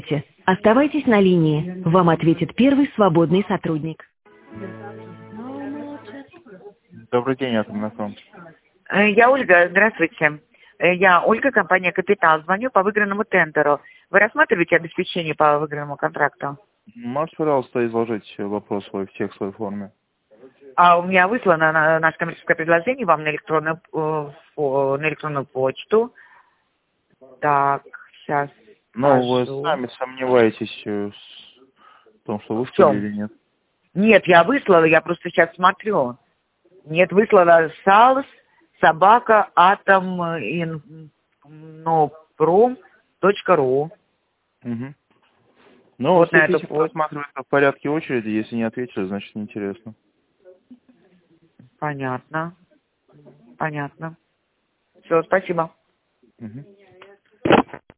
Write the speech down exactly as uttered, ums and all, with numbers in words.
Оставайтесь на линии. Вам ответит первый свободный сотрудник. Добрый день, Атомнаком. Э, Я Ольга, здравствуйте. Э, Я Ольга, компания «Капитал». Звоню по выигранному тендеру. Вы рассматриваете обеспечение по выигранному контракту? Можете, пожалуйста, изложить вопрос свой в текстовой форме? А у меня выслано на- наше коммерческое предложение вам на электронную, э, по- на электронную почту. Так, сейчас Ну, вы скажу. сами сомневаетесь э, с- в том, что В выслали чем? или нет? Нет, я выслала, я просто сейчас смотрю. Нет, выслала салс, собака, атом, инопром точка ру. Угу. Ну, Вот вот на эту хотите почту. просматривать в порядке очереди, если не ответили, значит неинтересно. Понятно. Понятно. Все, спасибо. Угу.